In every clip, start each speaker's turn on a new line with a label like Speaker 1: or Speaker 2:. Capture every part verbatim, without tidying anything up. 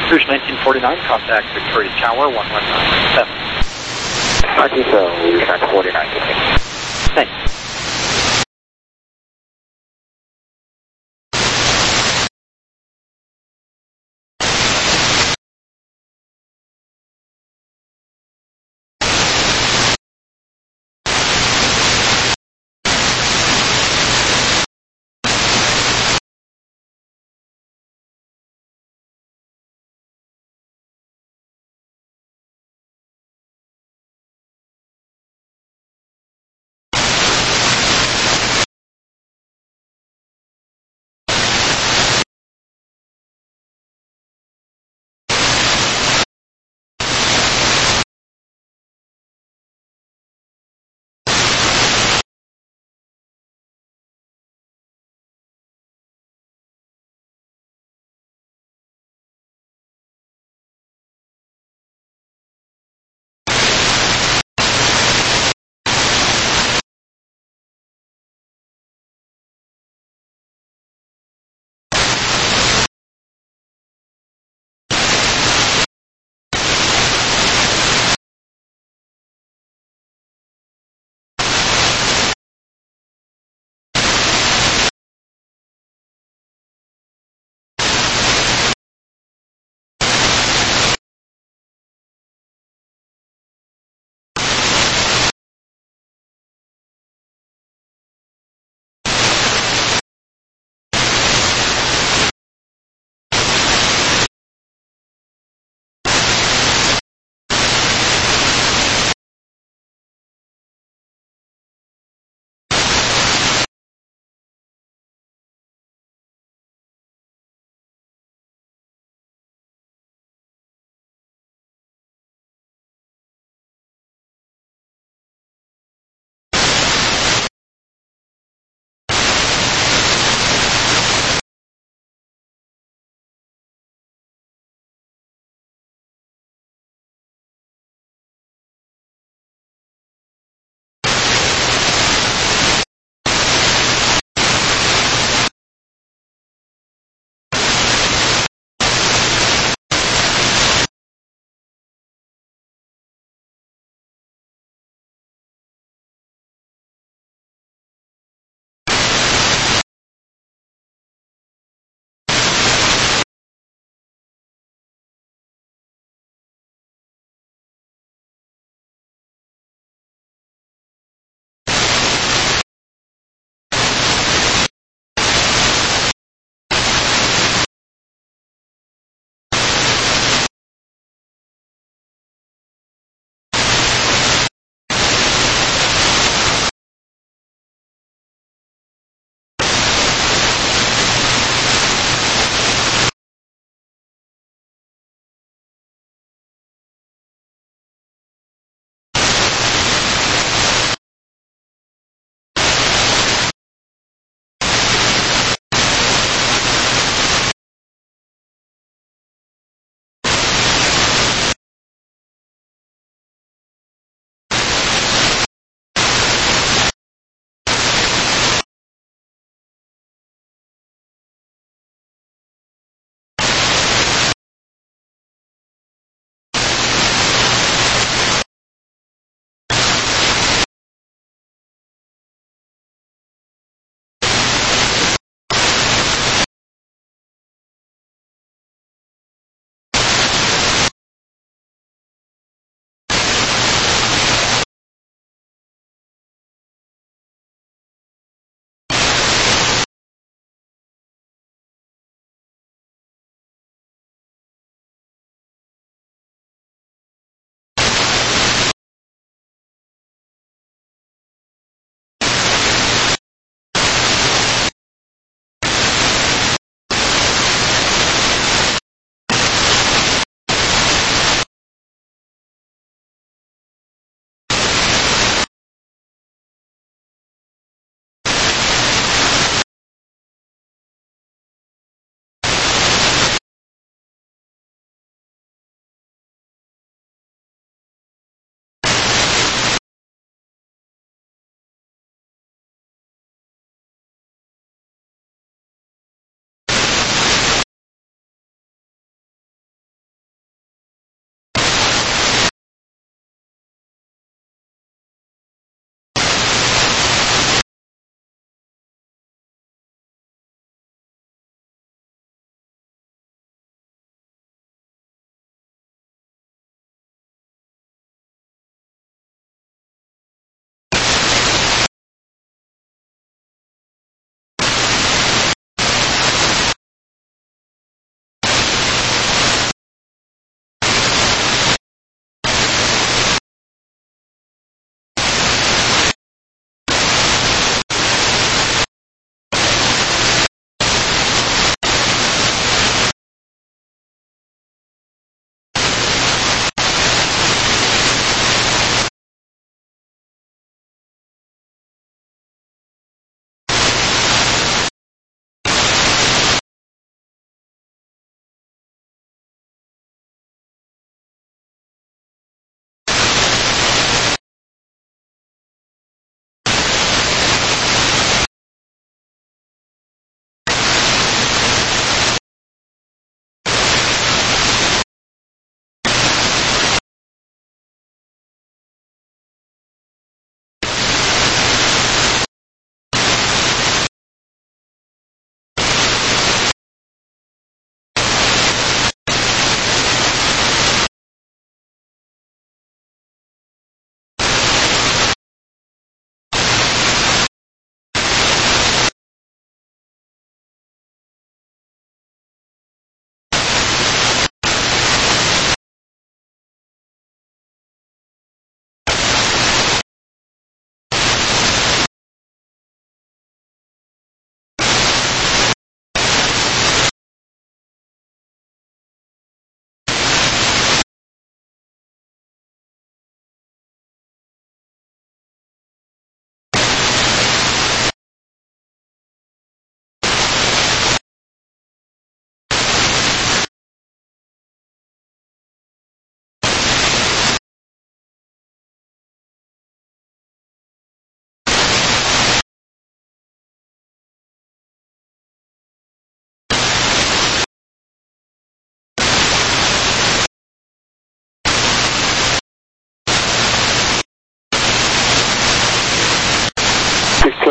Speaker 1: Rouge nineteen forty-nine, contact Victoria Tower, one one nine seven.
Speaker 2: Roger, so Rouge nineteen forty-nine, continue.
Speaker 1: Thanks.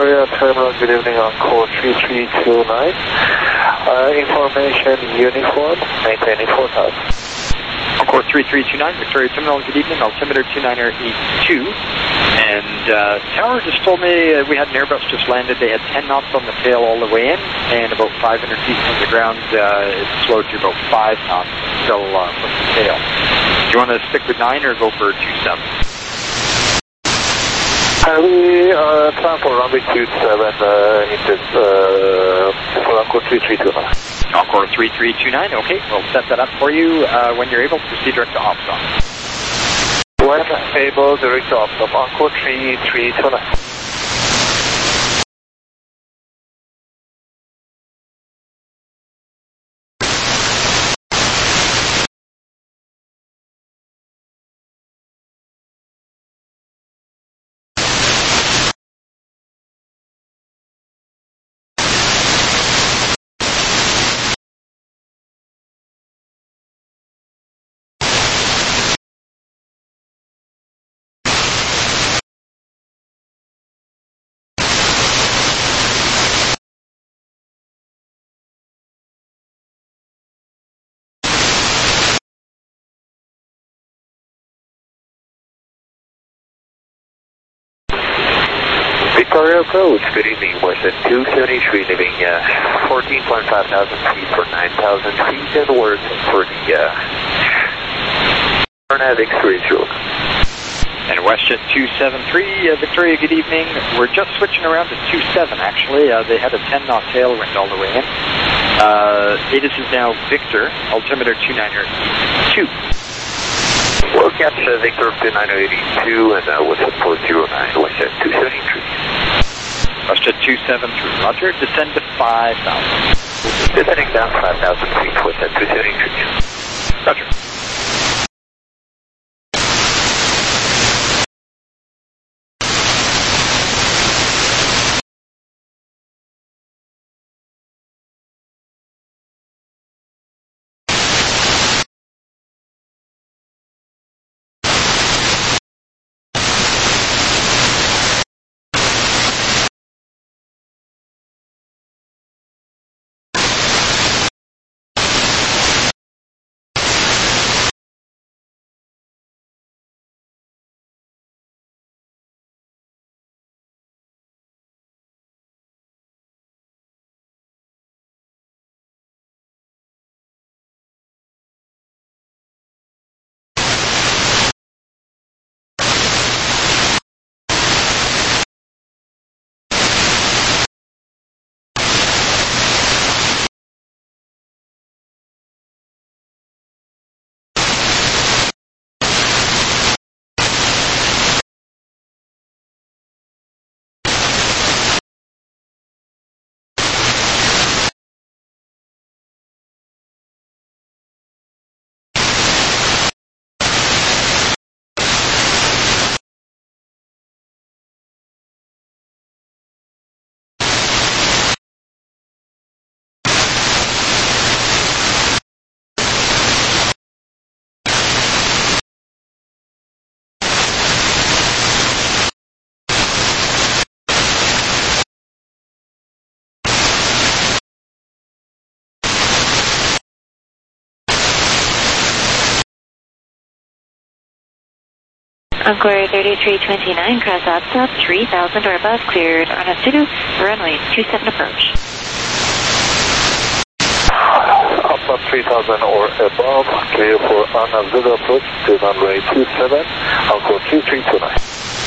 Speaker 2: Victoria Terminal, good evening, on call three three two nine. Uh, information uniform, maintaining four thousand.
Speaker 1: Encore three three two nine, Victoria Terminal, good evening, altimeter two nine eight two. And uh, tower just told me uh, we had an Airbus just landed. They had ten knots on the tail all the way in, and about five hundred feet from the ground, uh, it slowed to about five knots still uh, from the tail. Do you want to stick with nine or go for two seven?
Speaker 2: Uh, we uh, plan for runway two seven, uh, in this, uh, for Encore three three two nine.
Speaker 1: Encore three three two nine, okay, we'll set that up for you. Uh, when you're able to proceed direct to Opsom.
Speaker 2: When able, direct to Opsom, Encore three three two nine. Victoria approach, good evening, Western two seventy-three, leaving uh, fourteen point five thousand feet for nine thousand feet, and words for the uh, Navix three zero.
Speaker 1: And WestJet two seven three, uh, Victoria, good evening. We're just switching around to two seven, actually. Uh, they had a ten knot tailwind all the way in. Uh, A T I S is now Victor, altimeter two nine eight two.
Speaker 2: We'll catch uh, Victor two nine eight two, and uh, what's it four zero nine, WestJet two seventy-three.
Speaker 1: WestJet two seven three, roger, descend to five thousand.
Speaker 2: Descending down five thousand feet, WestJet two seventy-three.
Speaker 1: Roger.
Speaker 3: Encore thirty-three twenty-nine, cross Opsom, three thousand or above, cleared on a Zulu, runway two seven approach.
Speaker 2: Opsom three thousand or above, clear for Anna Zulu approach to runway two seven, Encore three three two nine.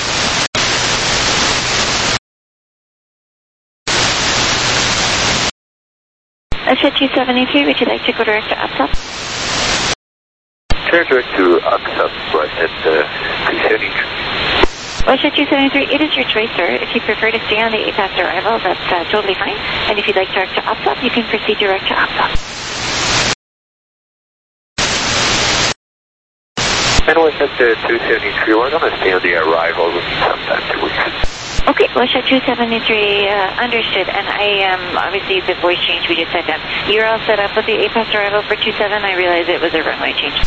Speaker 3: WestJet two seventy-three, would you like to go direct to Opsom?
Speaker 2: Clear direct to Opsom, WestJet uh, two seventy-three.
Speaker 3: WestJet two seventy-three, it is your choice, sir. If you prefer to stay on the A P A S arrival, that's uh, totally fine. And if you'd like direct to Opsom, you can proceed direct to Opsom.
Speaker 2: And WestJet uh, two seventy-three, we're going to stay on the arrival sometime two weeks.
Speaker 3: Okay, WestJet two seventy-three, uh, understood. And I, um, obviously the voice change we just said that. You're all set up with the A P A S arrival for two seven. I realize it was a runway change.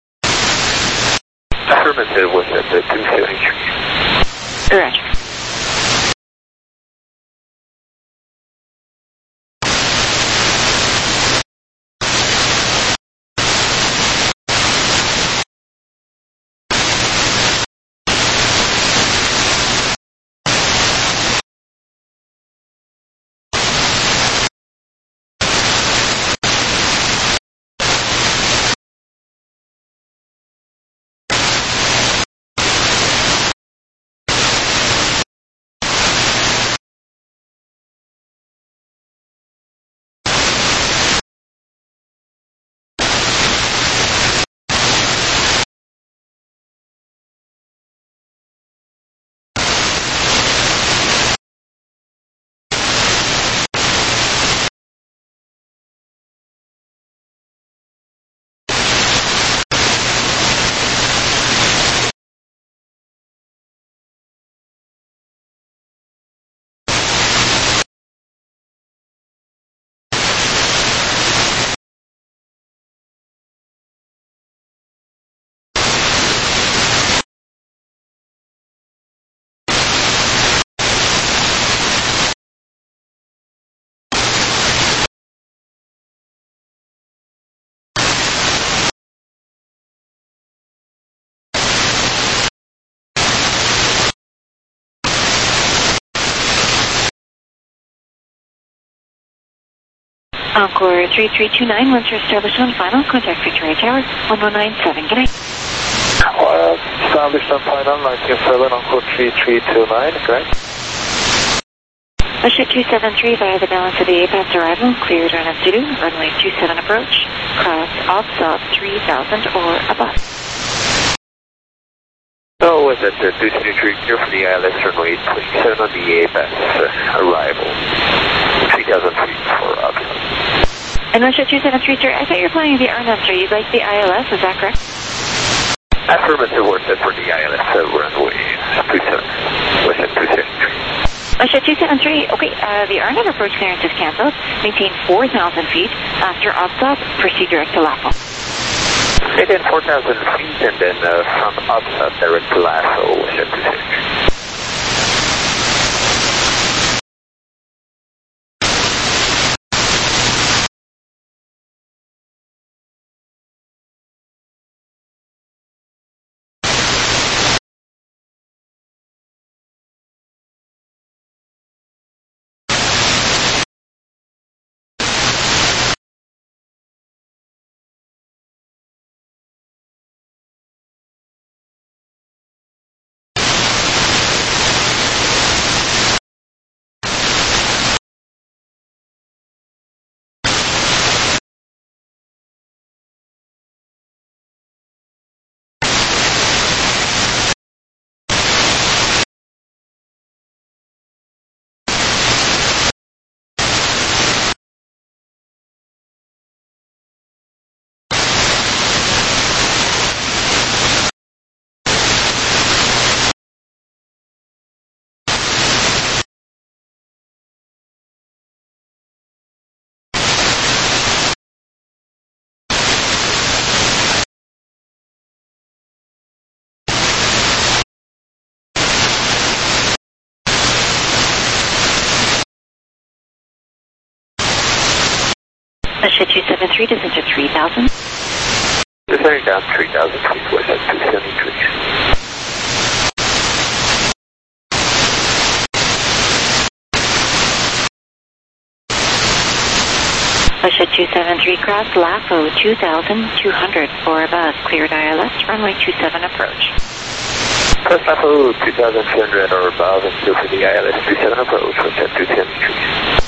Speaker 2: Affirmative, WestJet uh, two seventy-three.
Speaker 3: Roger. Encore three three two nine, once you're established on final, contact Victoria Tower, one one nine seven. Good night.
Speaker 2: Uh, established on final, nineteen seven, Encore three three two nine, correct?
Speaker 3: Russia two seven three via the balance of the A P A S arrival, cleared on Zulu, runway two seven approach, cross offset three thousand or above.
Speaker 2: So was it uh, two twenty-three clear for the I L S runway twenty-seven on the A P A S uh, arrival, three thousand feet for offset.
Speaker 3: And Russia two seven three, sir, I thought you were flying the R N M, sir. You'd like the I L S, is that correct?
Speaker 2: Affirmative word set for the I L S uh, runway two seven, was it two seventy-three?
Speaker 3: Russia two seven three, okay, uh, the R N M approach clearance is cancelled. Maintain four thousand feet. After offset, proceed direct to Lasso.
Speaker 2: Maintain four thousand feet and then uh, from offset direct to Lasso, was it two seventy-three?
Speaker 3: Russia two seven three, descent to three thousand.
Speaker 2: Descending down three thousand feet, was at two seventy-three.
Speaker 3: Russia two seven three, cross Lasso two thousand two hundred for above, cleared I L S, runway two seven approach.
Speaker 2: First Lasso two thousand two hundred or above and still for the I L S two seven approach, was at two seventy-three.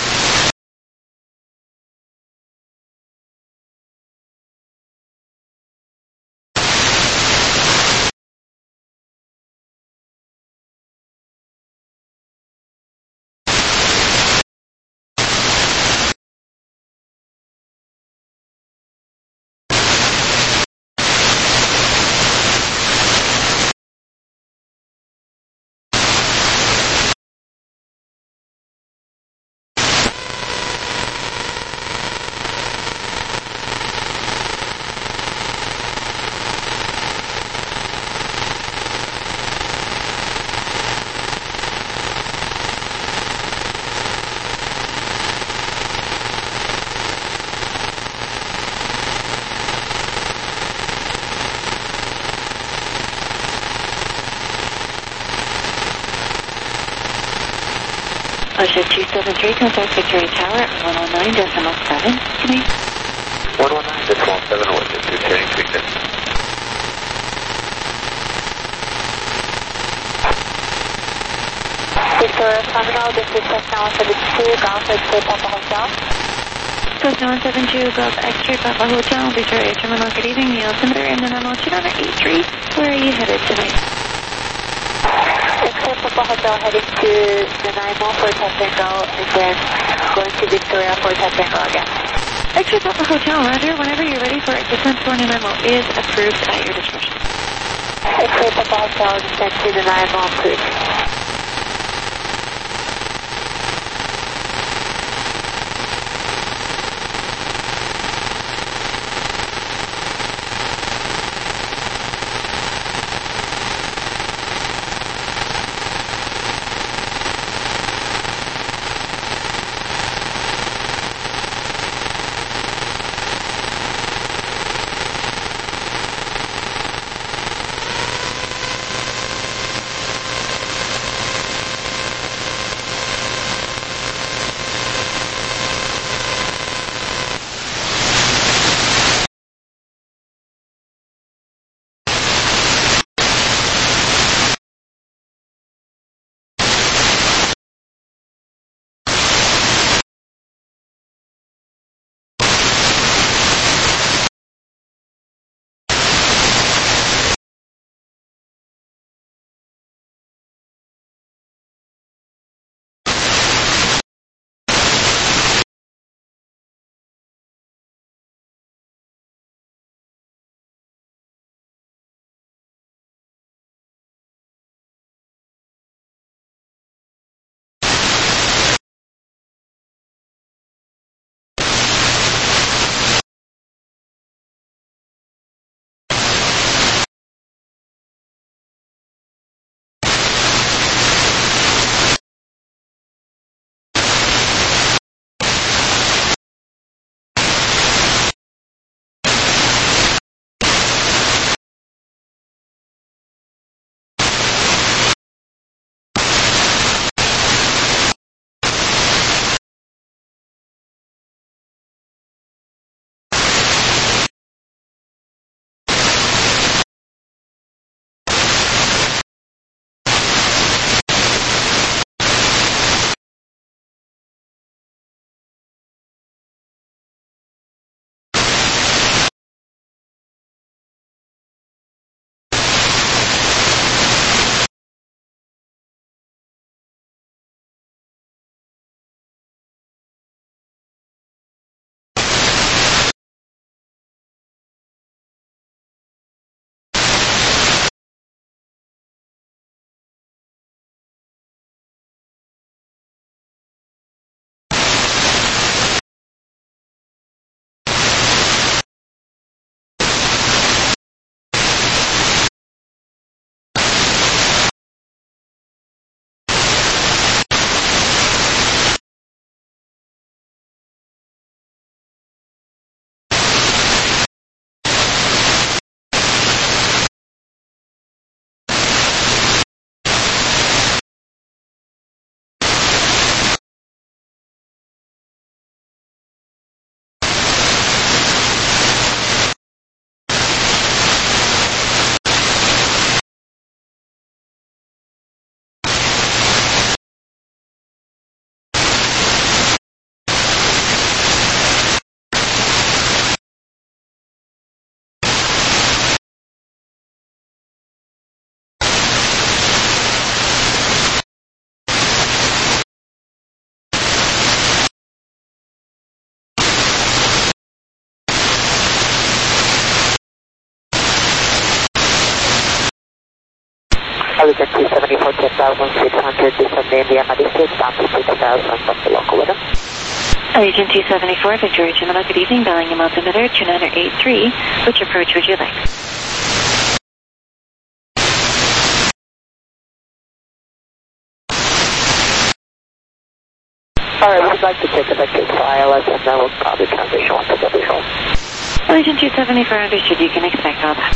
Speaker 3: Russia two seven three, contact Victoria Tower at one oh nine decimal seven. Good night.
Speaker 2: one one nine decimal seven, was it two seventy-three?
Speaker 4: Victoria Terminal, this is Cessna one seven two, Golf X-Ray Papa Hotel.
Speaker 3: Cessna one seven two, Golf X-Ray Papa Hotel, Victoria Terminal, good evening, the altimeter, and then I'm altimeter eight three. Where are you headed tonight?
Speaker 4: X-Ray Papa Hotel heading to Nanaimo for Tatango, and then going to Victoria for Tatango again.
Speaker 3: X-Ray Papa Hotel, Roger, whenever you're ready for descent for Nanaimo is approved at your discretion.
Speaker 4: X-Ray Papa Hotel, descent to Nanaimo, approved. Allegiant two seventy-four, ten thousand six hundred, descend the Indiana District, down to six thousand from the local with them.
Speaker 3: Allegiant two seventy-four, Victoria Terminal, good evening, Bellingham altimeter two nine eight three. Which approach would you like?
Speaker 4: Alright, we'd like to take a vector to I L S and then we'll probably transition on to the visual.
Speaker 3: Allegiant two seventy-four, understood, you can expect all that.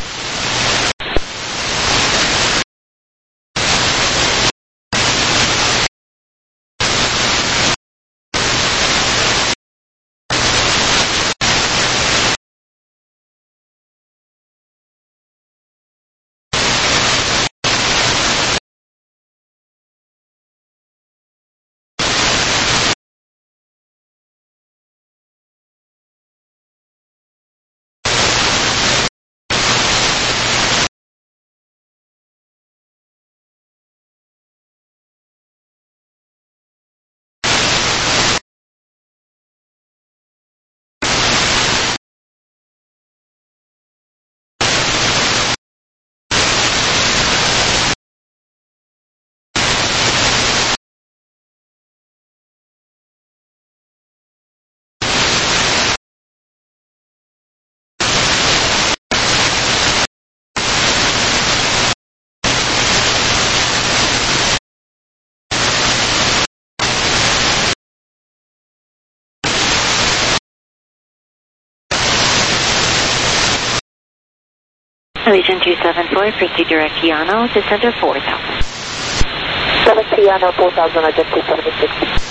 Speaker 3: Allegiant two seventy-four, proceed direct Yano to center four thousand.
Speaker 4: seven Yano four thousand, Allegiant two seventy-six.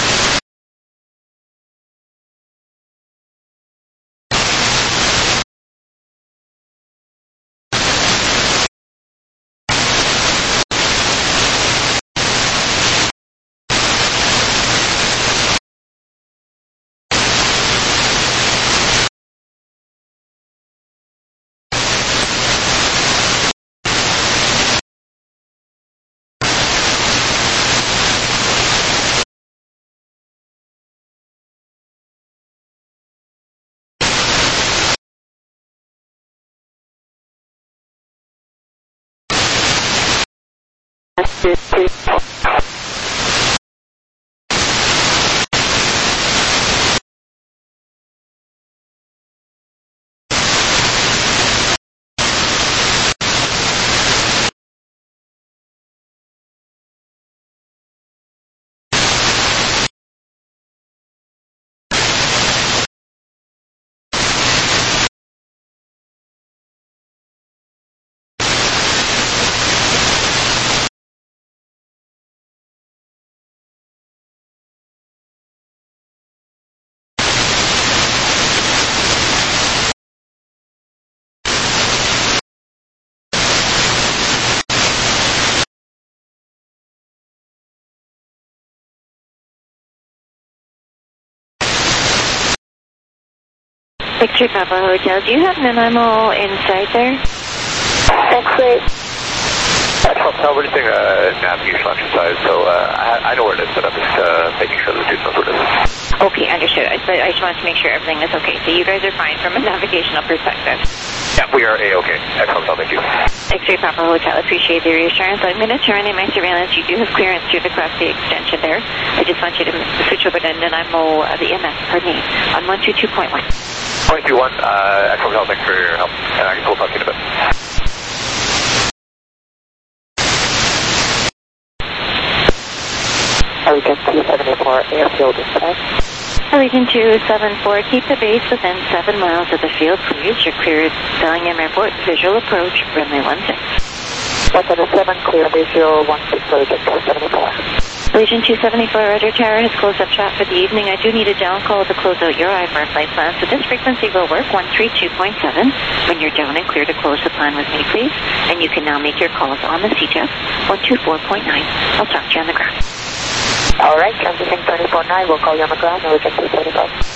Speaker 3: Victory Papa Hotel, do you have an M M O inside there?
Speaker 4: X-ray.
Speaker 2: Hotel, we're just doing a navigation exercise, so uh, I, I know where it is, but I'm just uh, making sure the students know where it is.
Speaker 3: Okay, understood. I, I just wanted to make sure everything is okay. So you guys are fine from a navigational perspective.
Speaker 2: Yeah, we are A-okay. Excellent, thank you.
Speaker 3: X-ray Papa Hotel, appreciate the reassurance. I'm going to turn in my surveillance. You do have clearance through the Class C extension there. I just want you to switch over to N M O, uh, the M S, pardon me, on one two two point one.
Speaker 2: Point two one, uh, excellent, Hotel, thanks for your help. And I can pull talk to you in a bit.
Speaker 4: Allegiant two seventy-four, airfield dispatch.
Speaker 3: Allegiant two seventy-four, keep the base within seven miles of the field, please. You're cleared Bellingham Airport, visual approach, runway one six.
Speaker 4: Weapon seven, clear visual one six, Allegiant two seventy-four.
Speaker 3: Allegiant two seventy-four, Rudder Tower has closed up shop for the evening. I do need a down call to close out your I F R flight plan, so this frequency will work, one three two point seven. When you're down and clear to close the plan with me, please. And you can now make your calls on the C J E F, one two four point nine. I'll talk to you on the ground.
Speaker 4: All right, transition twenty-four nine, we'll call you on the ground, Allegiant two seventy-five.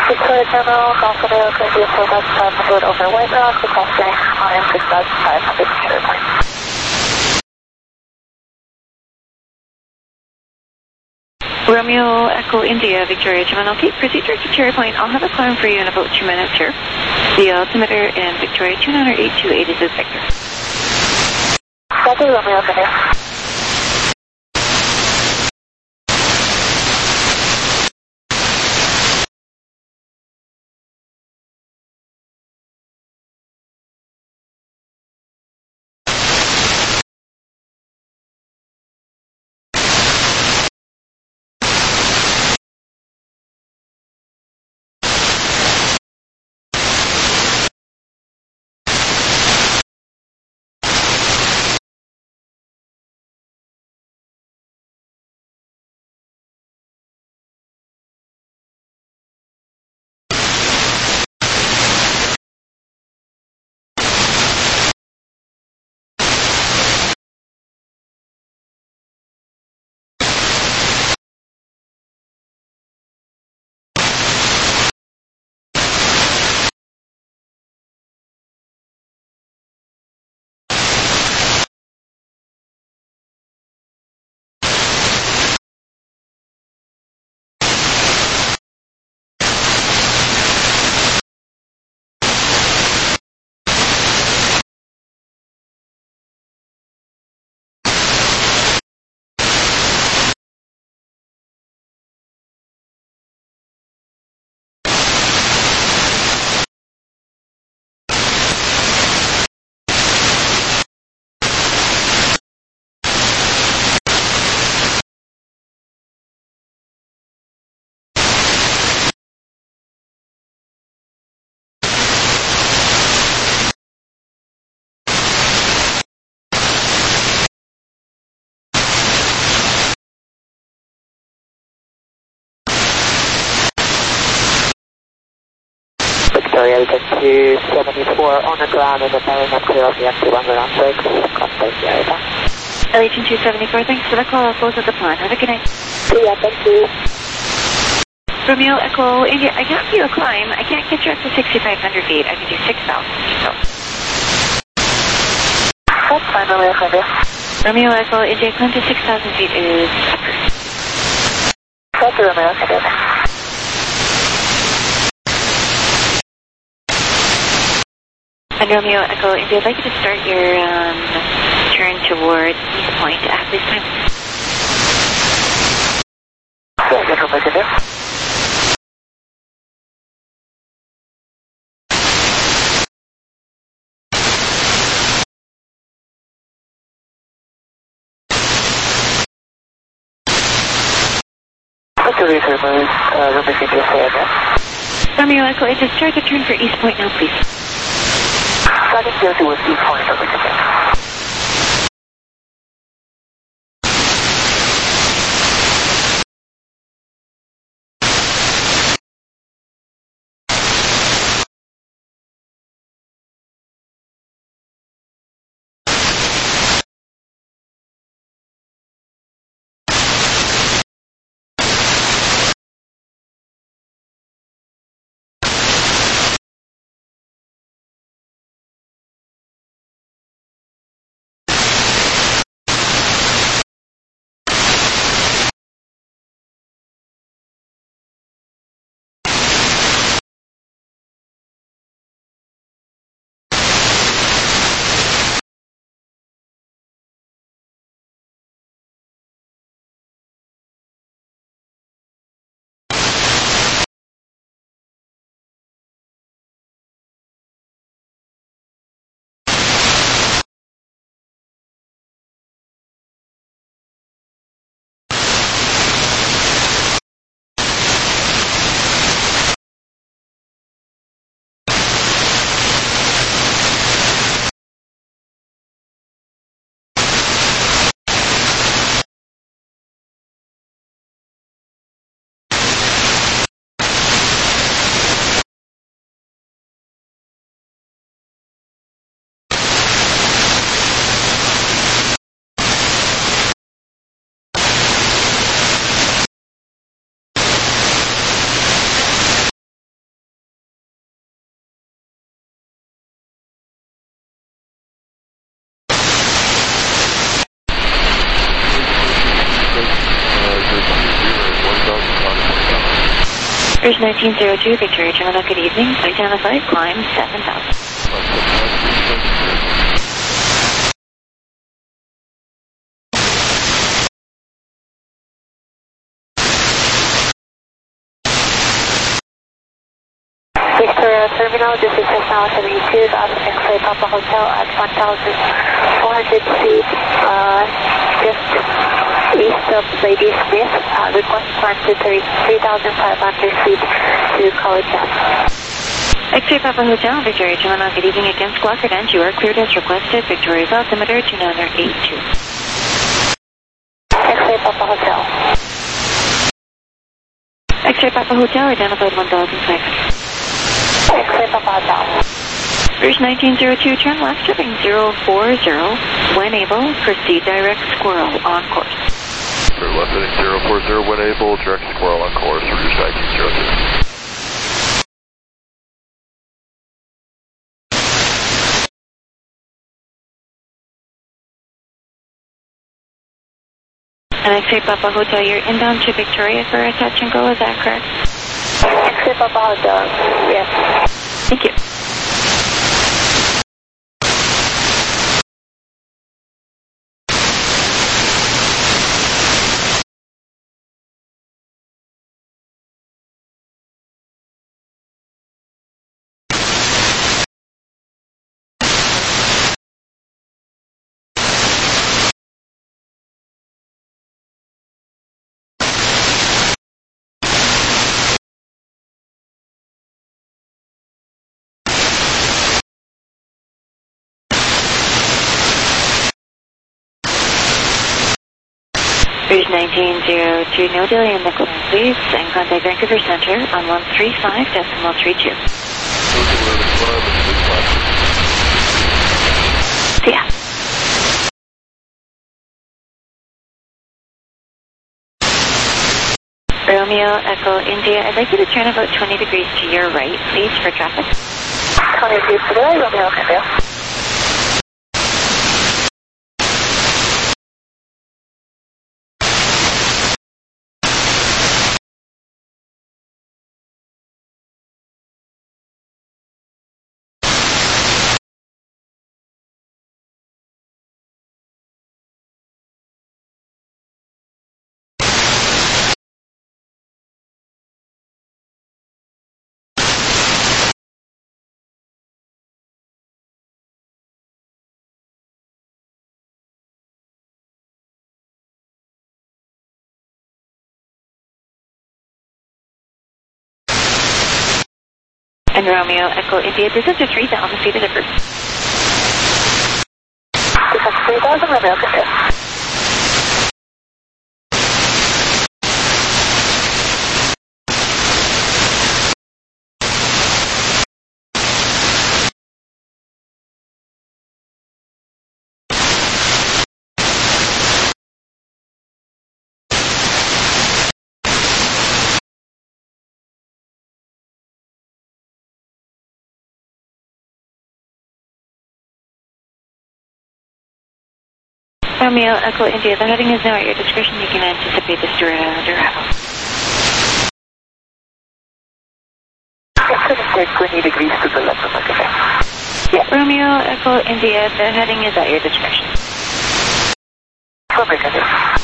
Speaker 4: Victoria Terminal, Golf Romeo, twenty four thousand five hundred over White Rock, requesting I M six thousand five hundred to Cherry Point.
Speaker 3: Romeo Echo India, Victoria Terminal. Okay, proceed direct to Cherry Point. I'll have a climb for you in about two minutes here. The altimeter in Victoria two nine eight two eight is Victor.
Speaker 4: Copy, Romeo, Victor. Victoria, we get two seventy-four on the ground and the bearing up clear of the M two one on six. Contact the area.
Speaker 3: L H two seventy-four, thanks for the call. I'll close at the plan. Have a good night.
Speaker 4: See ya, thank you.
Speaker 3: Romeo Echo India, I can't do a climb. I can't get you up to sixty-five hundred feet. I can do six thousand feet though.
Speaker 4: That's fine, Romeo, India.
Speaker 3: Romeo Echo India, climb to six thousand feet is approved.
Speaker 4: Copy, Romeo, India.
Speaker 3: And Romeo Echo India, I'd like you to start your um, turn towards East Point at this time.
Speaker 4: Yeah, good, Romeo, India. Victoria Terminal, uh, Romeo, India, say again.
Speaker 3: Romeo Echo India, start the turn for East Point now, please.
Speaker 4: Starting here towards East Point, Romeo, India.
Speaker 3: Here's nineteen oh two, Victoria Terminal, good evening. Identified, climb seven thousand.
Speaker 4: Victoria Terminal, this is Cessna seventy-two, out of X-ray Papa Hotel at one thousand four hundred feet, uh, just east of Lady Smith. Uh, request climb to three thousand five hundred feet to College Ave.
Speaker 3: X-ray Papa Hotel, Victoria Terminal, good evening. Against Glock Revenge, you are cleared as requested. Victoria's altimeter two nine eight two.
Speaker 4: X-ray Papa Hotel.
Speaker 3: X-ray Papa Hotel, identified one thousand five hundred.
Speaker 4: X-ray Papa Hotel.
Speaker 3: Here's nineteen oh two, turn left, stripping zero four zero. When able, proceed direct squirrel on course.
Speaker 5: Turn left heading zero four zero, when able, direct squirrel on course, reduce nineteen oh two.
Speaker 3: And X-ray Papa Hotel, you're inbound to Victoria for a touch and go, is that correct?
Speaker 4: X-ray Papa Hotel, yes.
Speaker 3: Thank you. Here's nineteen oh two, no delay in the climb, please, and contact Vancouver Center on one three five decimal three two. See ya. Romeo, Echo, India, I'd like you to turn about twenty degrees to your right, please, for traffic.
Speaker 4: twenty degrees to the right, Romeo, Echo.
Speaker 3: And Romeo, Echo, India, this is a three thousand feet of the first.
Speaker 4: This is three thousand, Romeo, Echo.
Speaker 3: Romeo, Echo, India, the heading is now at your discretion. You can anticipate the steward island arrival.
Speaker 4: twenty degrees to the left of my cafe.
Speaker 3: Yeah. Romeo, Echo, India, the heading is at your discretion.
Speaker 4: Perfect.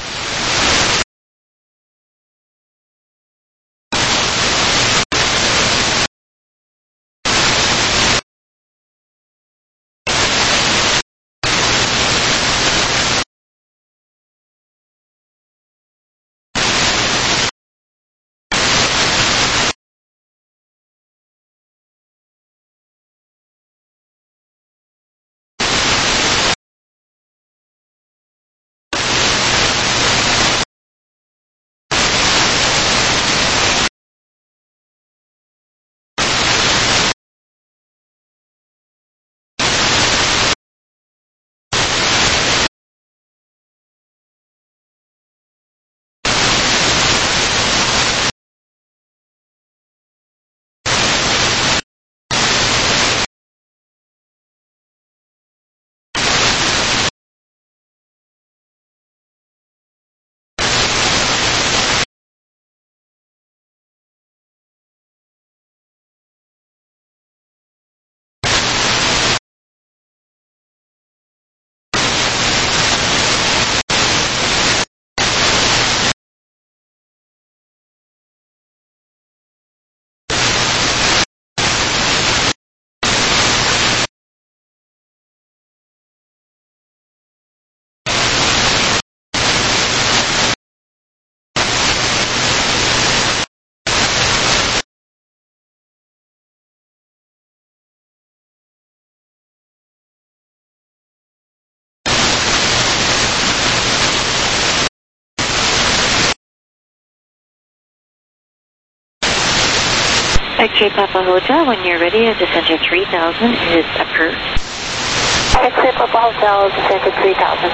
Speaker 3: X-ray Papa Hotel, when you're ready, a descent to three thousand is approved.
Speaker 4: X-ray Papa Hotel, descent to three thousand.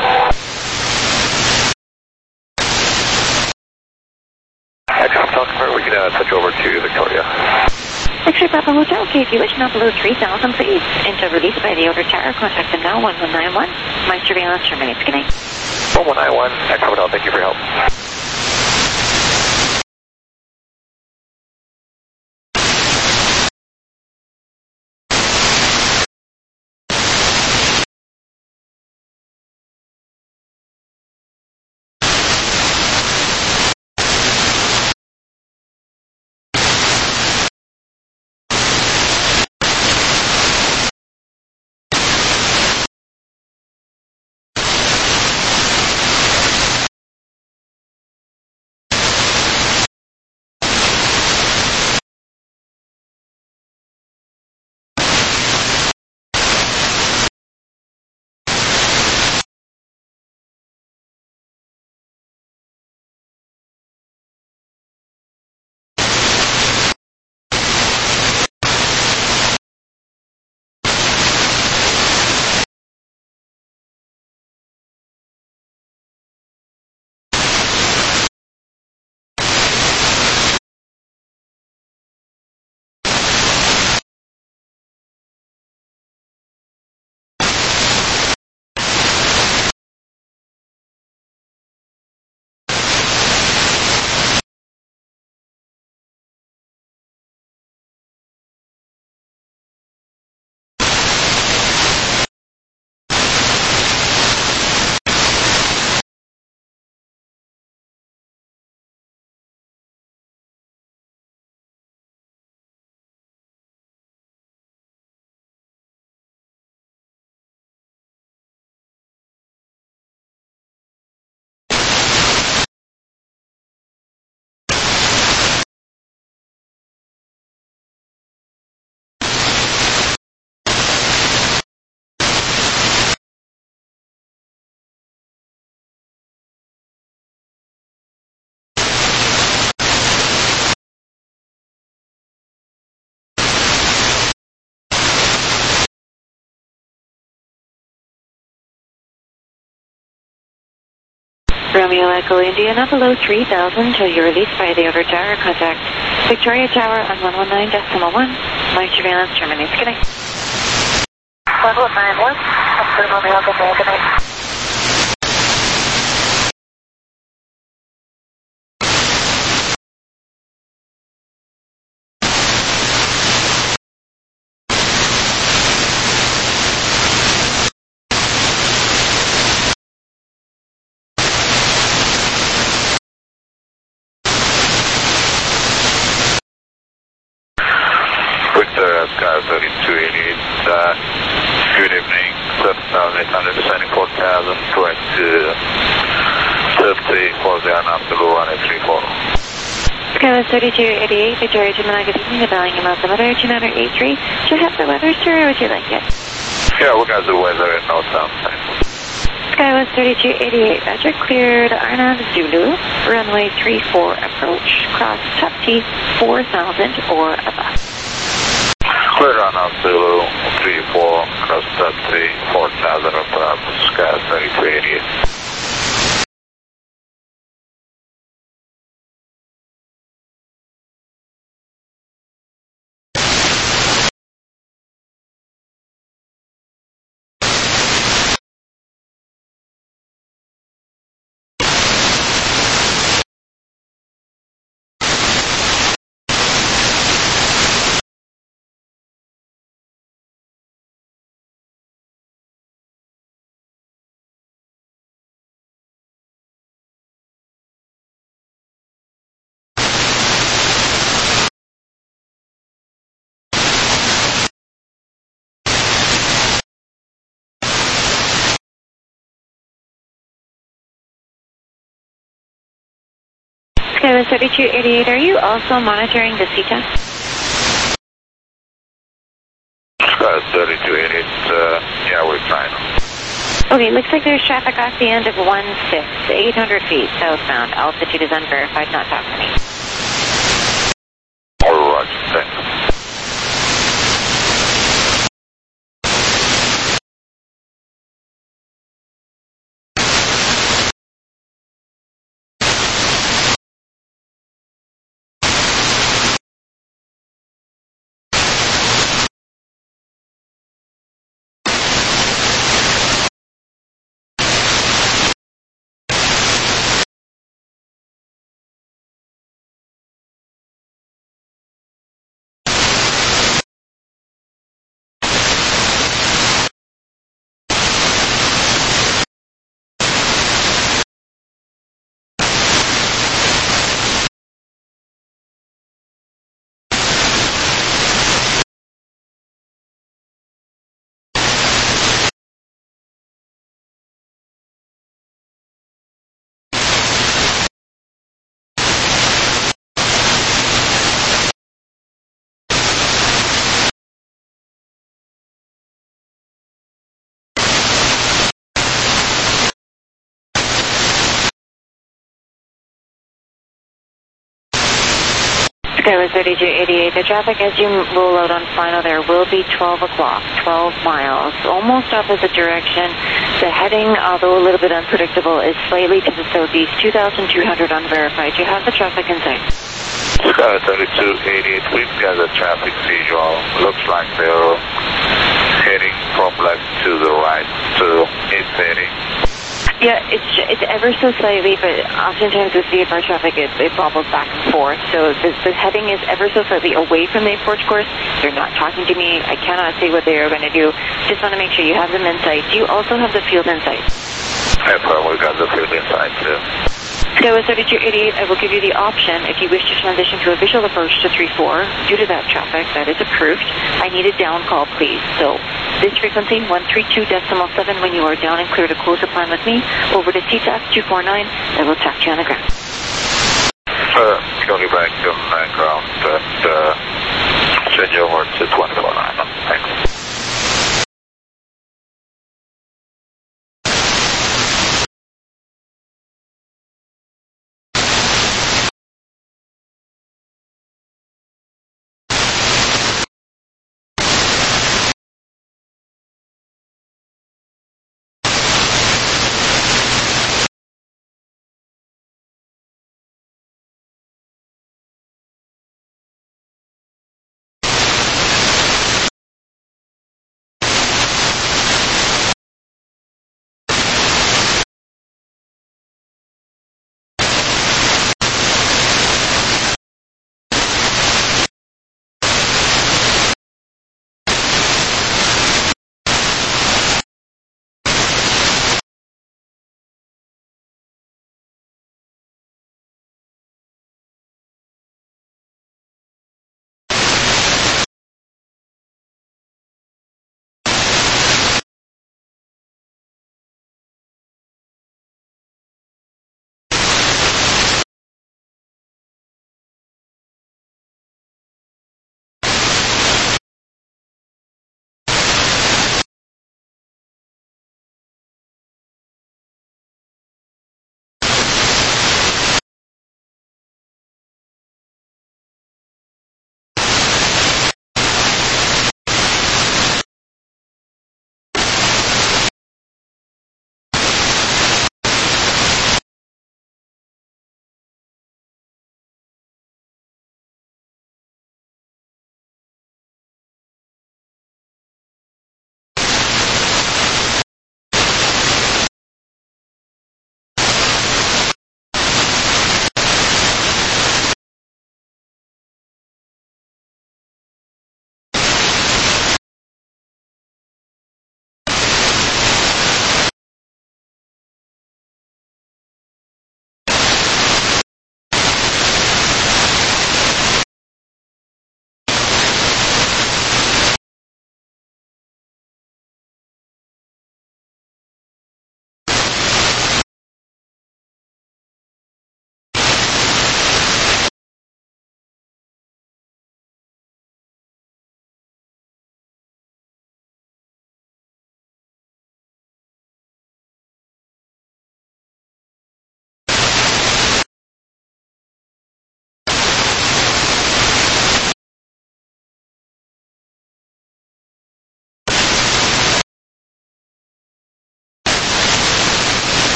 Speaker 2: X-ray Falconberg, we can uh, switch over to Victoria.
Speaker 3: X-ray Papa Hotel, okay, if you wish not below three thousand, please. Into release by the outer tower, contact them now, one one nine one. My surveillance terminates. Good night.
Speaker 2: one one nine one, X-ray Hotel, thank you for your help.
Speaker 3: Romeo Echo India, not below three thousand until you're released by the outer tower. Contact Victoria Tower on one one nine decimal one. My surveillance terminates. Good night.
Speaker 4: one one nine one, confirm Romeo Echo India, good night.
Speaker 2: Victoria Sky thirty-two eighty-eight, uh, good evening, seven thousand eight hundred, descending four thousand, going to safety for the Anaptulu one eight three four.
Speaker 3: Skywest thirty-two eighty-eight, Victoria Gemini, good evening, the Bellingham altimeter, two nine eight three. Do you have the weather, sir, or would you like it?
Speaker 2: Yeah, we got the weather in no time.
Speaker 3: Skywest thirty-two eighty-eight, Roger, cleared Arnav Zulu, runway three four approach, cross top T four thousand or above.
Speaker 2: Clear on up Zulu, three four, cross thirty, four thousand above, Sky thirty-two eighty-eight.
Speaker 3: Skywest thirty-two eighty-eight, are you also monitoring the C T A?
Speaker 2: Skywest thirty-two eighty-eight, uh, yeah, we're trying.
Speaker 3: Okay, looks like there's traffic off the end of one six, eight hundred feet southbound. Altitude is unverified, not talk to me.
Speaker 2: All right, thanks.
Speaker 3: Skyway thirty-two eighty-eight, the traffic as you roll out on final there will be twelve o'clock, twelve miles, almost opposite direction. The heading, although a little bit unpredictable, is slightly to the southeast, two thousand two hundred unverified. You have the traffic in sight.
Speaker 2: Skyway thirty-two eighty-eight, we've got the traffic visual. Looks like they're heading from left to the right to eight thirty.
Speaker 3: Yeah, it's it's ever so slightly, but oftentimes with V F R traffic, it, it bobbles back and forth. So the, the heading is ever so slightly away from the approach course. They're not talking to me. I cannot say what they are going to do. Just want to make sure you have them in sight. Do you also have the field in sight?
Speaker 2: Yeah, well, we've got the field in sight too.
Speaker 3: Skyway thirty-two eighty-eight, I will give you the option if you wish to transition to a visual approach to three four. Due to that traffic, that is approved. I need a down call, please. So this frequency, one three two point seven, when you are down and clear to close the plan with me, over to C TAX two four nine, I will tack you on the ground.
Speaker 2: Uh, going back on the ground and uh, send you over to twenty-four nine. Thanks.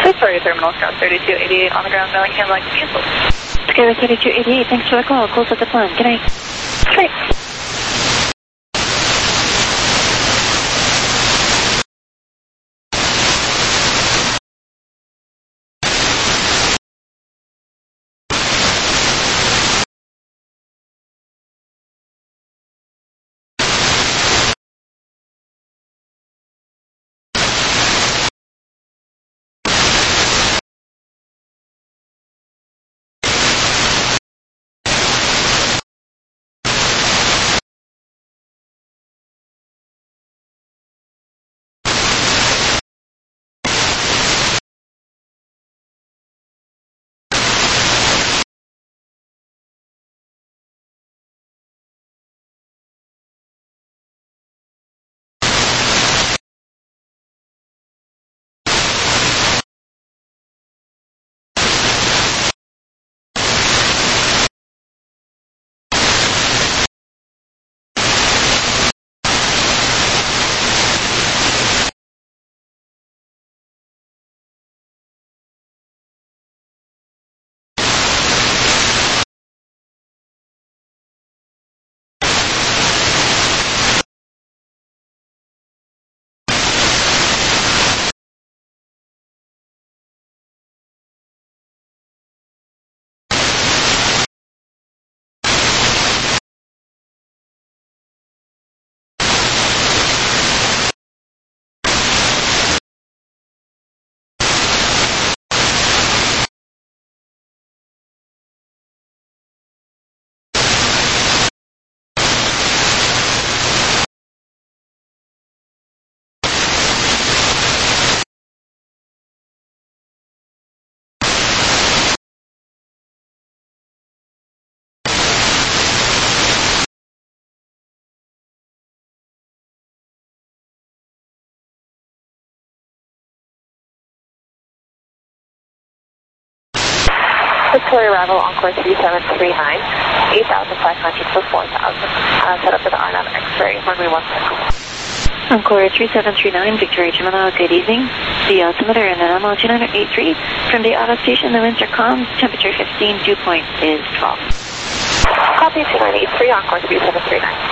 Speaker 4: Victoria Terminal, Scout thirty-two eighty-eight on the ground, mailing him like vehicle.
Speaker 3: Skyler thirty-two eighty-eight, thanks for the call. Close up the plan. Good night.
Speaker 4: Thanks. Victoria arrival on course three seven three nine, eight thousand five hundred for four thousand. Uh, set up for the R N A V X-ray, runway one six.
Speaker 3: Encore three seven three nine, Victoria Terminal, good evening. The altimeter and the nominal two nine eight three. From the auto station, the winds are calm, temperature fifteen, dew point is twelve.
Speaker 4: Copy two nine eight three on course three seven three nine.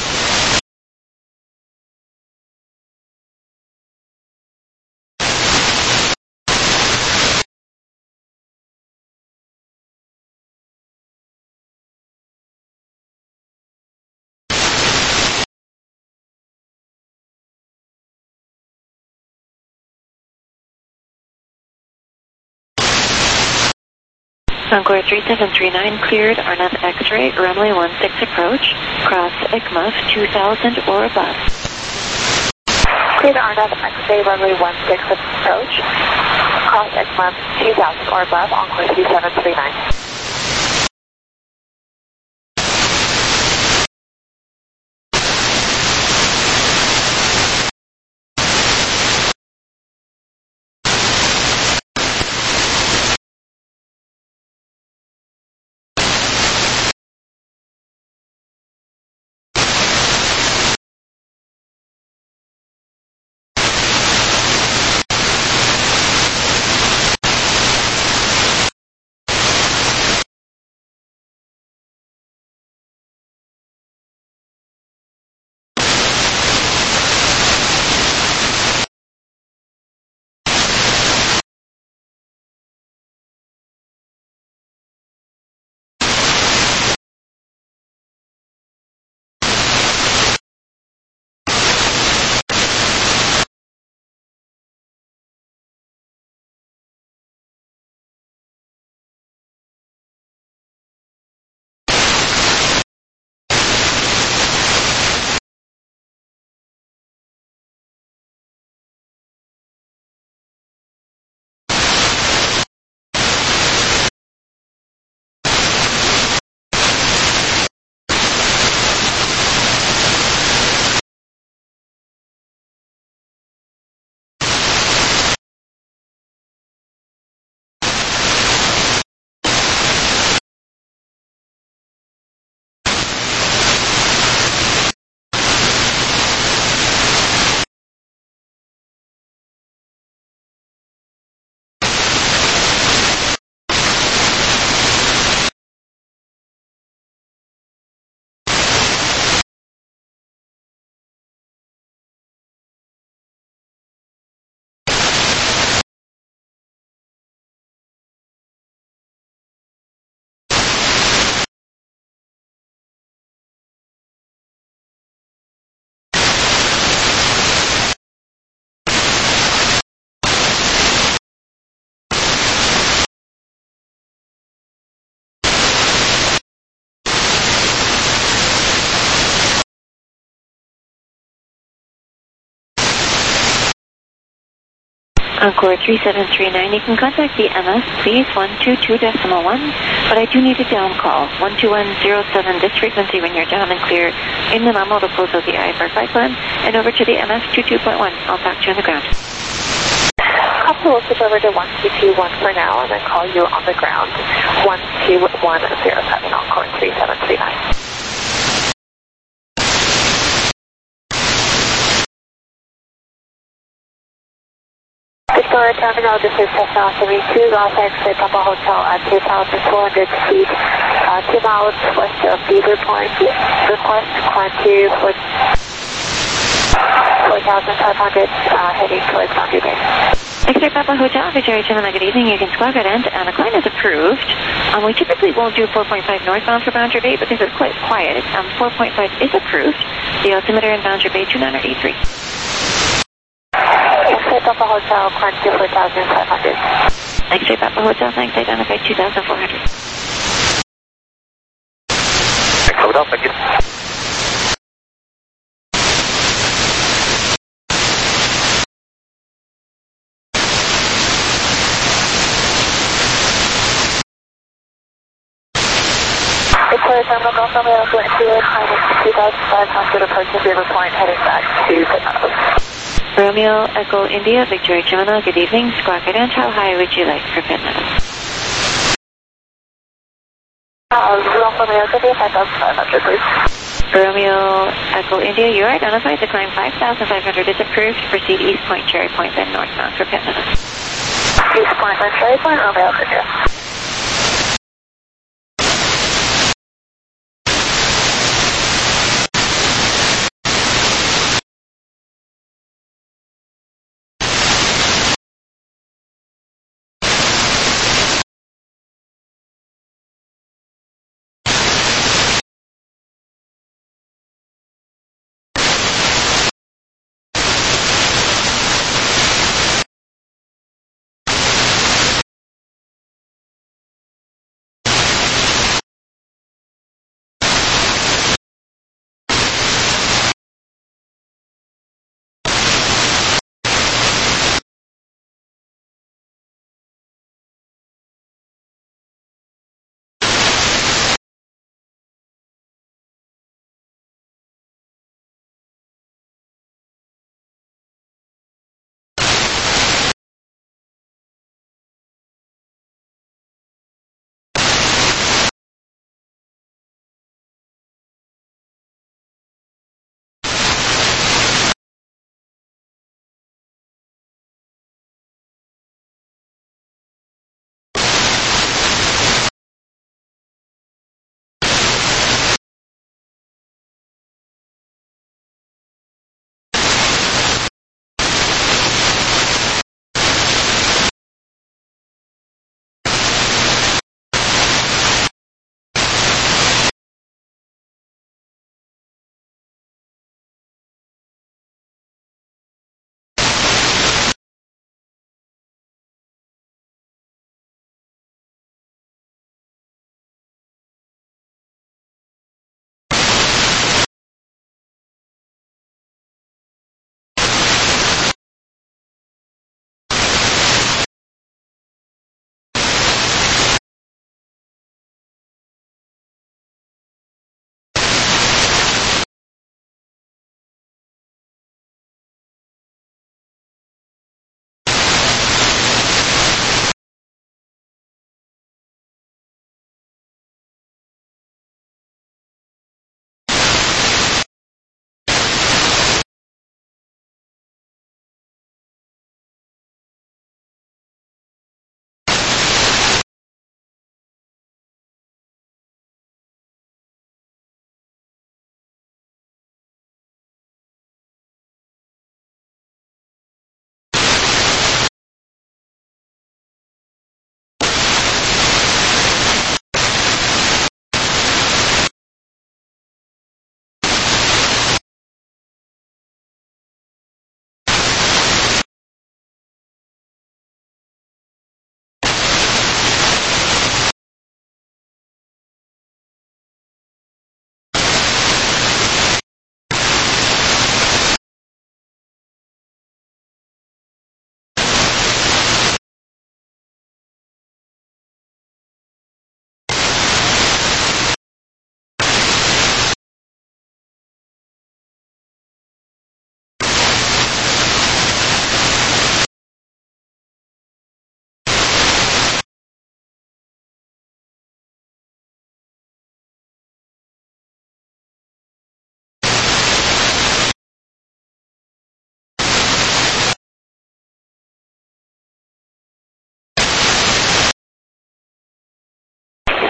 Speaker 3: Encore three seven three nine, cleared, R N A V X-ray, runway one six approach, cross I C M U F two thousand or above.
Speaker 4: Cleared R N A V X-ray, runway one six approach, cross I C M U F two thousand or above, on course three seven three nine.
Speaker 3: Encore three seven three nine. You can contact the M S, please, one two two decimal one, but I do need a down call, one two one zero seven, this frequency when you're down and clear in the memo to close out the I F R flight plan, and over to the M S two two point one. I'll talk to you on the ground.
Speaker 4: Copy, we'll switch over to one two two one for now, and then call you on the ground, one two one zero seven, Encore three seven three nine. Victoria Terminal, this is Cessna seventy-two, Los Angeles Papa Hotel at two thousand four hundred feet, uh, two miles west of Beaver Point. Request climb to four thousand five hundred, uh, heading towards Boundary Bay.
Speaker 3: X-Ray Papa Hotel, Victoria Gemini, good evening. You can squawk at end, and the climb is approved. Um, we typically won't do four point five northbound for Boundary Bay because it's quite quiet. Um, four point five is approved. The altimeter in Boundary Bay, two nine eight three.
Speaker 4: X-Ray Papa Hotel, climb to four thousand five hundred.
Speaker 3: X-Ray Papa Hotel, thanks, identified two thousand four hundred.
Speaker 2: Thanks, Hotel, thank you.
Speaker 4: Victoria Terminal, Gulf Romeo, Glenfield, climbing to two thousand five hundred, approaching Beaver Point, heading back to Foothills.
Speaker 3: Romeo Echo India, Victoria Gemini, good evening. Squawk at end, how high would you like for Pinnacle?
Speaker 4: Uh, Gulf Romeo, India, five thousand five hundred, please.
Speaker 3: Romeo Echo India, you are identified to climb five thousand five hundred is approved. Proceed East Point, Cherry Point, then northbound for Pinnacle.
Speaker 4: East Point, Cherry Point, Romeo, India.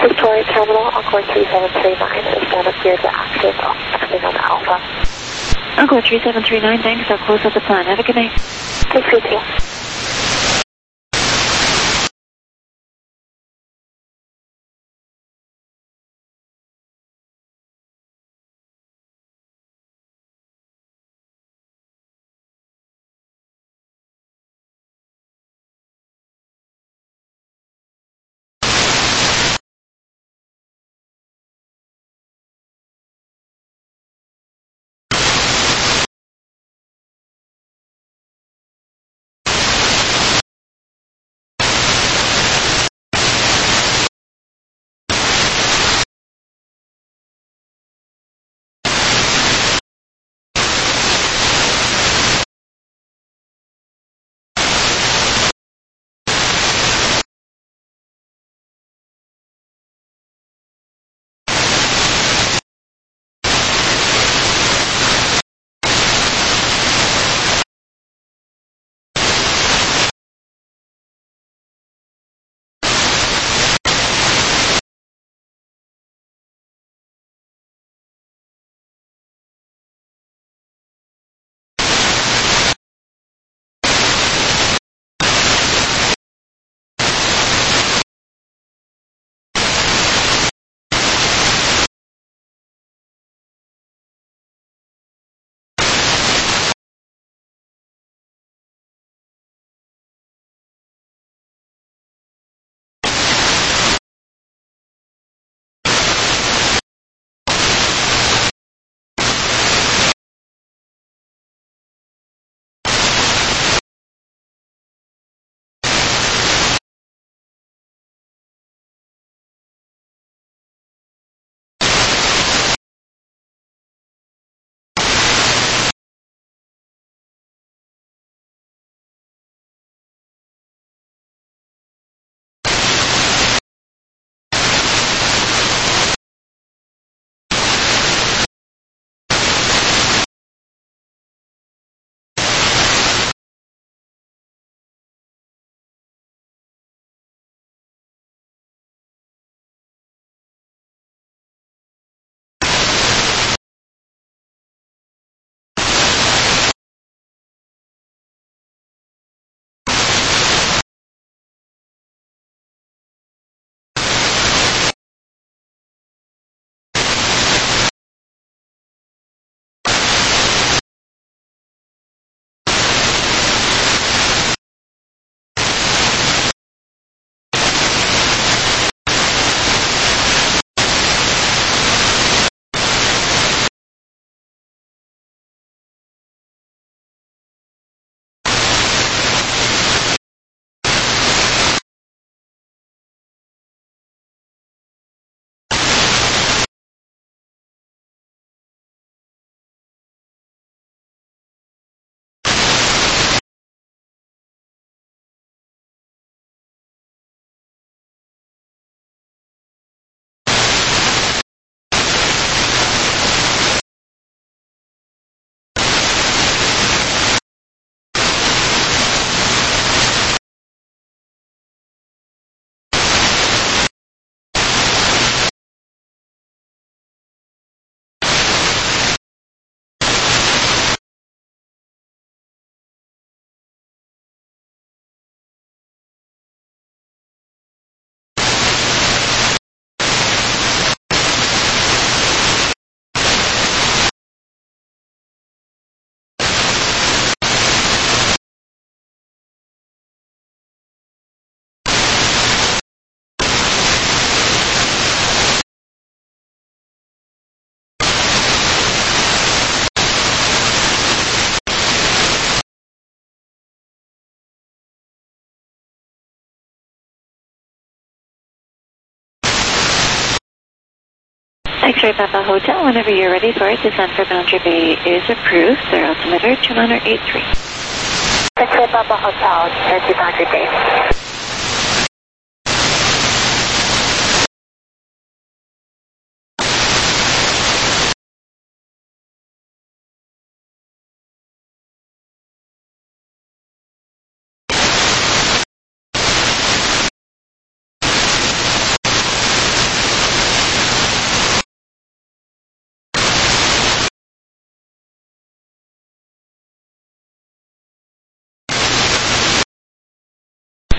Speaker 4: Victoria Terminal, Encore three seven three nine is now cleared to active, depending on Alpha.
Speaker 3: Encore three seven three nine, thanks. I'll close up the plan. Have a good night.
Speaker 4: Thanks, you too.
Speaker 3: X-Ray Papa Hotel, whenever you're ready for it, descent for Boundary Bay is approved. Their altimeter, two nine eight three.
Speaker 4: X-Ray Papa Hotel, descent to Boundary Bay.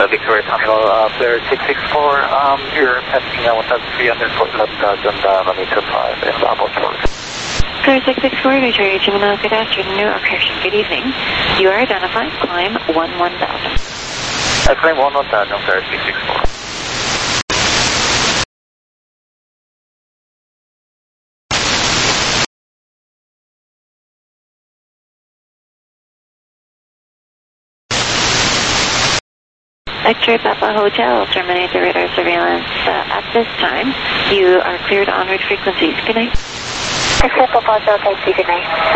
Speaker 2: Uh, Victoria Terminal, uh, Flare six six four, um, you're passing uh, one thousand three hundred for eleven thousand, uh, millimeter five, and about four.
Speaker 3: Flare six six four, Victoria Terminal, good afternoon, or correction, good evening. You are identified, climb one one thousand.
Speaker 2: Uh, climb one one thousand, Flare six six four.
Speaker 3: X-ray Papa Hotel, terminate the radar surveillance. Uh, at this time, you are cleared en route frequencies. Good night.
Speaker 4: X-ray Papa Hotel, taxi, good night.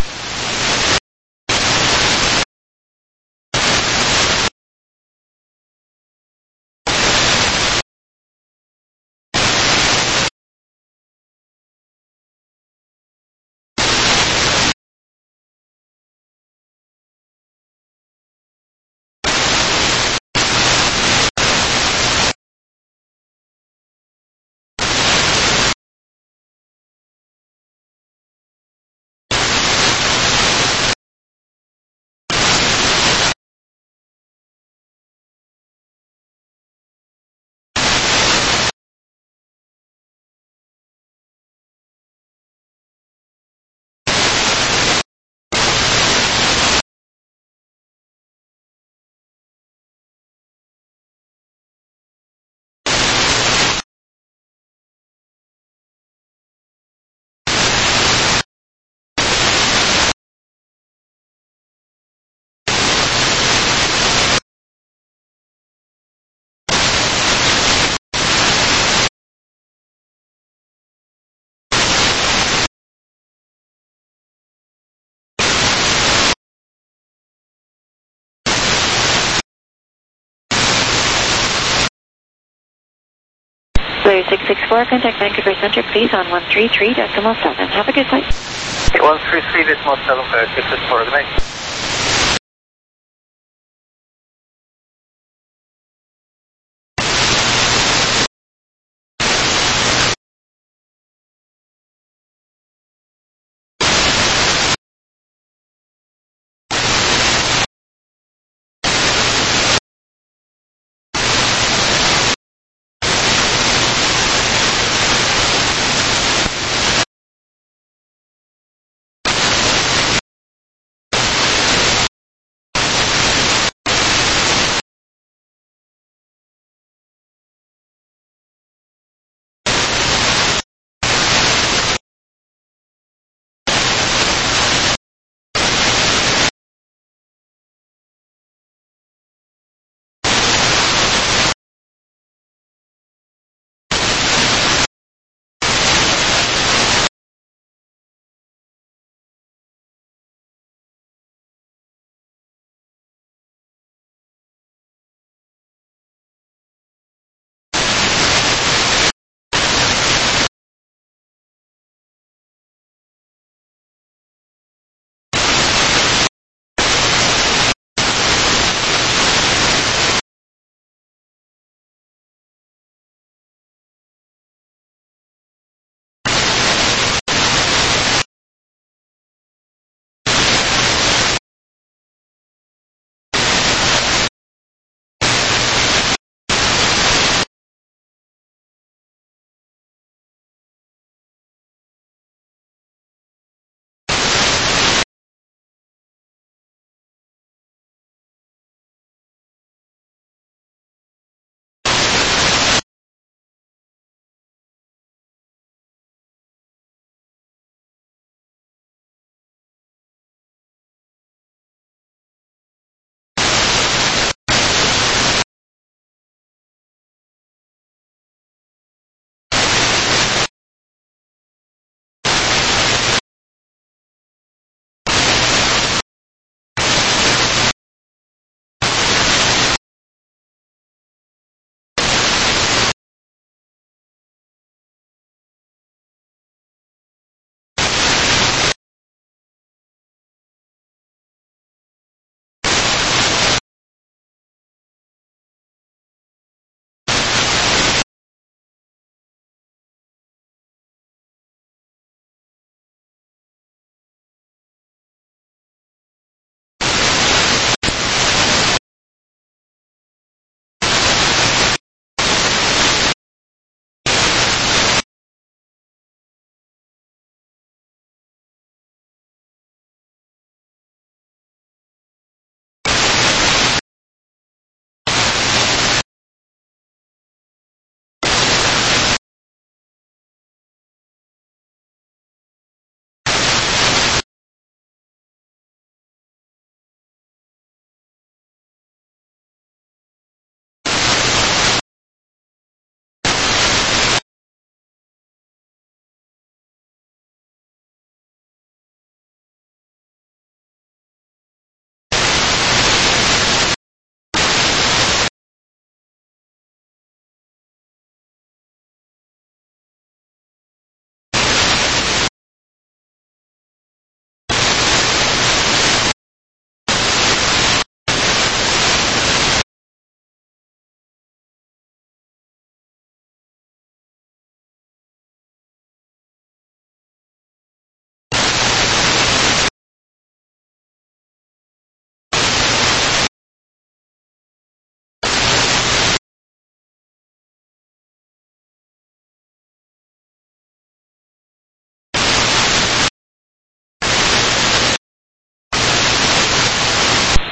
Speaker 3: Flare six six four, contact Vancouver Center, please, on one three three decimal seven. Have a good flight.
Speaker 2: one three three decimal seven, Flare six six four, good night.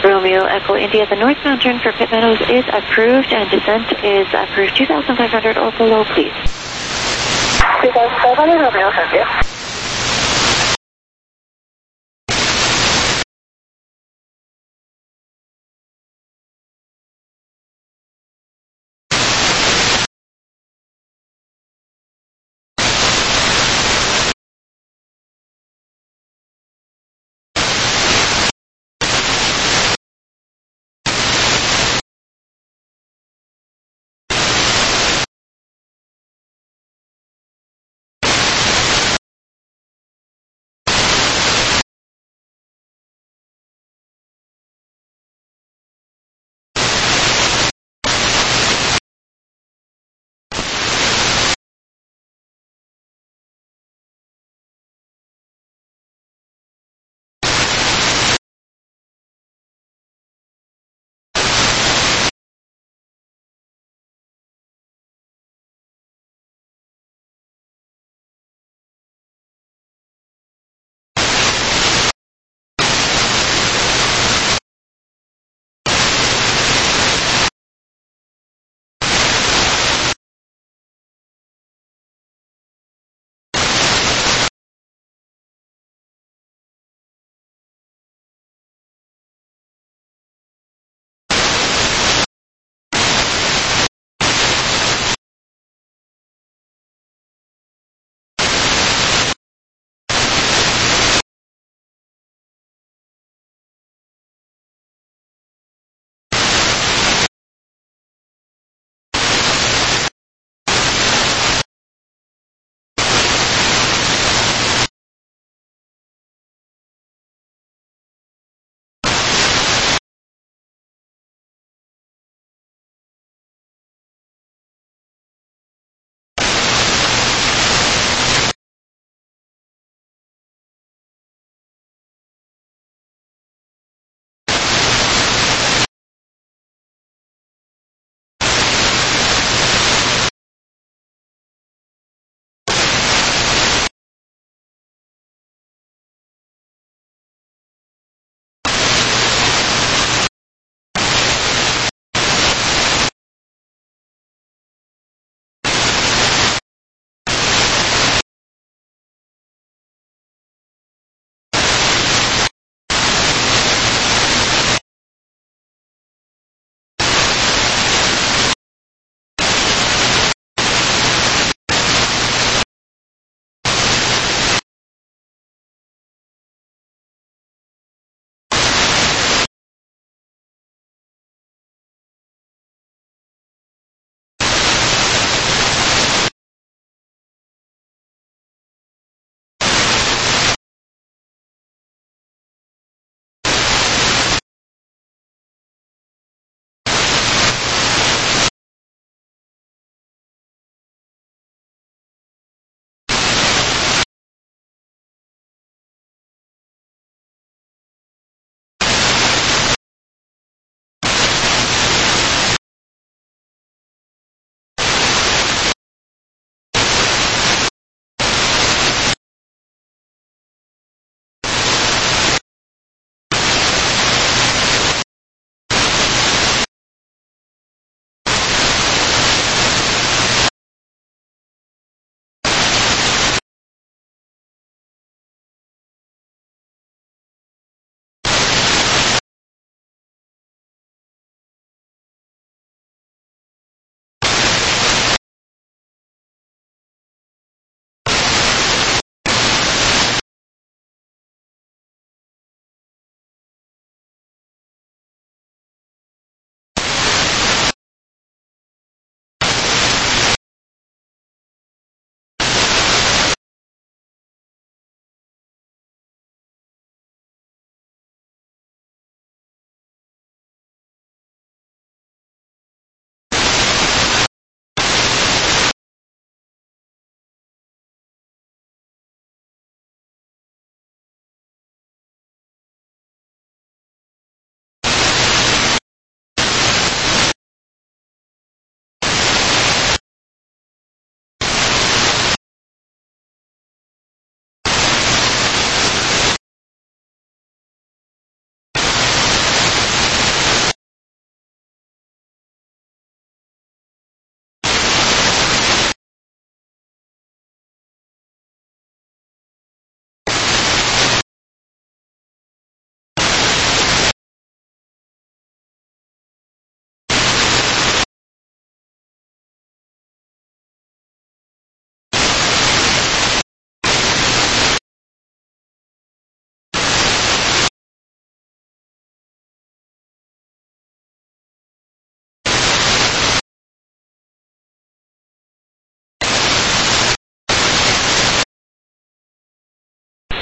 Speaker 3: Romeo Echo India, the northbound turn for Pitt Meadows is approved and descent is approved two thousand five hundred or below, please.
Speaker 4: two thousand five hundred Romeo, thank you.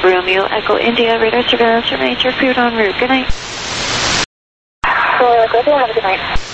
Speaker 3: Romeo Echo India, radar surveillance terminator, cleared en route. Good night.
Speaker 4: Royal Echo, have a good night.